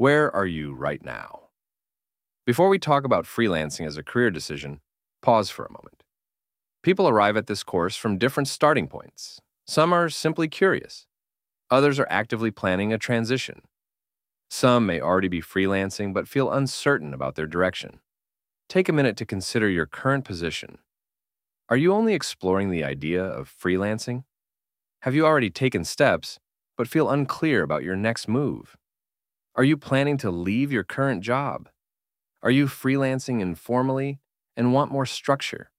Where are you right now? Before we talk about freelancing as a career decision, pause for a moment. People arrive at this course from different starting points. Some are simply curious. Others are actively planning a transition. Some may already be freelancing but feel uncertain about their direction. Take a minute to consider your current position. Are you only exploring the idea of freelancing? Have you already taken steps but feel unclear about your next move? Are you planning to leave your current job? Are you freelancing informally and want more structure?